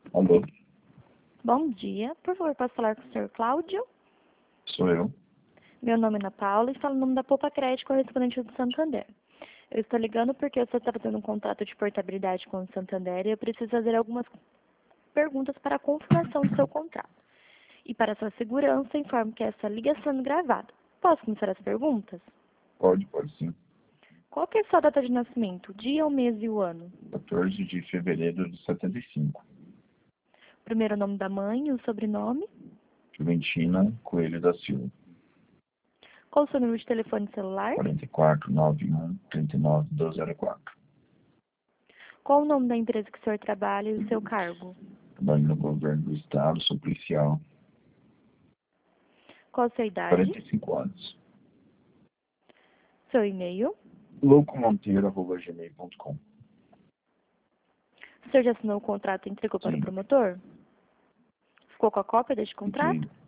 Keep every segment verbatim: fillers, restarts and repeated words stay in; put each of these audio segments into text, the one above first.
Alô, Bom dia, por favor, posso falar com o senhor Cláudio? sou eu. Meu nome é Ana Paula e falo no nome da Poupa Crédito, correspondente do Santander. Eu estou ligando porque você está fazendo um contrato de portabilidade com o Santander e eu preciso fazer algumas perguntas para a confirmação do seu contrato. E para sua segurança, informo que essa ligação é gravada. Posso começar as perguntas? Pode, pode sim. Qual que é a sua data de nascimento? O dia, o mês e o ano? quatorze de fevereiro de setenta e cinco. Primeiro nome da mãe e o sobrenome? Juventina Coelho da Silva. Qual o seu número de telefone celular? quarenta e quatro, noventa e um, trinta e nove, doze zero quatro. Qual o nome da empresa que o senhor trabalha e o seu cargo? Trabalho no governo do estado, sou policial. Qual a sua idade? quarenta e cinco anos. Seu e-mail? loucomonteiro arroba gmail ponto com. O senhor já assinou o contrato e entregou para o Sim. promotor? Ficou com a cópia deste contrato? Fiquei.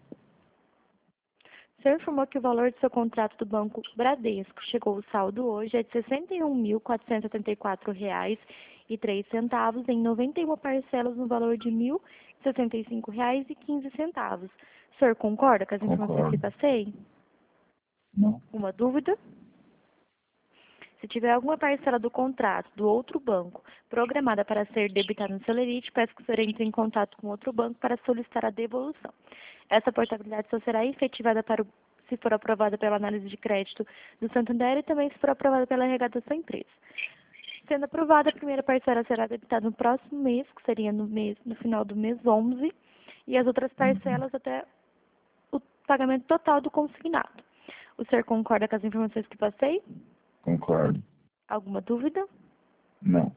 O senhor informou que o valor do seu contrato do Banco Bradesco chegou o saldo hoje é de sessenta e um mil, quatrocentos e setenta e quatro reais e três centavos em noventa e uma parcelas no valor de mil, sessenta e cinco reais e quinze centavos. O senhor concorda com as informações que Concordo. passei? Não. Uma dúvida? Se tiver alguma parcela do contrato do outro banco programada para ser debitada no Celerite, peço que o senhor entre em contato com outro banco para solicitar a devolução. Essa portabilidade só será efetivada para o, se for aprovada pela análise de crédito do Santander e também se for aprovada pela R H da sua empresa. Sendo aprovada, a primeira parcela será debitada no próximo mês, que seria no, mês, no final do mês onze, e as outras parcelas até o pagamento total do consignado. O senhor concorda com as informações que passei? Concordo. Alguma dúvida? Não.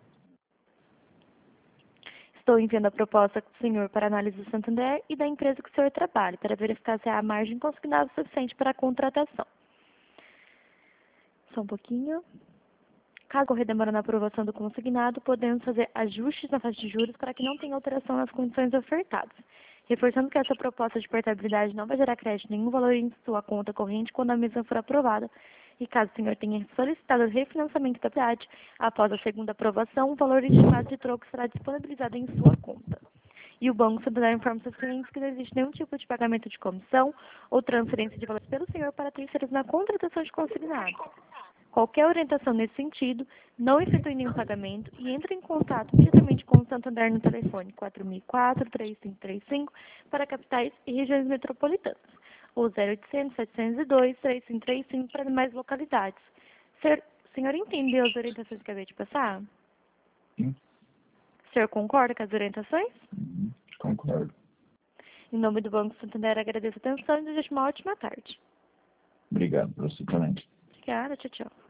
Estou enviando a proposta do senhor para análise do Santander e da empresa que o senhor trabalha, para verificar se há margem consignada suficiente para a contratação. Só um pouquinho. Caso ocorrer demora na aprovação do consignado, podemos fazer ajustes na taxa de juros para que não tenha alteração nas condições ofertadas. Reforçando que essa proposta de portabilidade não vai gerar crédito nenhum valor em sua conta corrente quando a mesma for aprovada. E caso o senhor tenha solicitado o refinanciamento da propriedade, após a segunda aprovação, o valor estimado de troco será disponibilizado em sua conta. E o Banco Santander informa seus clientes que não existe nenhum tipo de pagamento de comissão ou transferência de valores pelo senhor para terceiros na contratação de consignado. Qualquer orientação nesse sentido, não efetue nenhum pagamento e entre em contato imediatamente com o Santander no telefone quatro mil e quatro, três cinco três cinco para capitais e regiões metropolitanas, ou zero oitocentos, setecentos e dois, três cinco três cinco para demais localidades. Senhor, o senhor entendeu as orientações que acabei de passar? Sim. O senhor concorda com as orientações? Uhum. Concordo. Em nome do Banco Santander, agradeço a atenção e desejo uma ótima tarde. Obrigado. Você também. Obrigada, tchau, tchau.